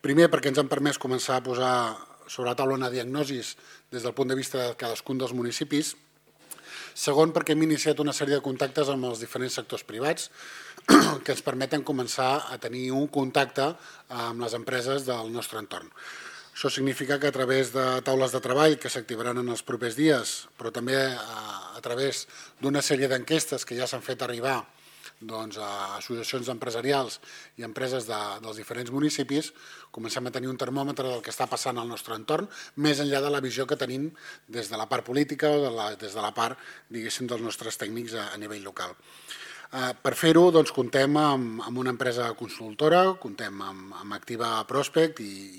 Primer, perquè ens han permès començar a posar sobre la taula una diagnosi des del punt de vista de cadascun dels municipis. Segon, perquè hem iniciat una sèrie de contactes amb els diferents sectors privats que ens permeten començar a tenir un contacte amb les empreses del nostre entorn. Això significa que a través de taules de treball que s'activaran en els propers dies, però també a través d'una sèrie d'enquestes que ja s'han fet arribar a associacions empresarials i empreses dels diferents municipis, comencem a tenir un termòmetre del que està passant al nostre entorn, més enllà de la visió que tenim des de la part política o des de la part, diguéssim, dels nostres tècnics a nivell local. Per fer-ho, comptem amb una empresa consultora, comptem amb Activa Prospect i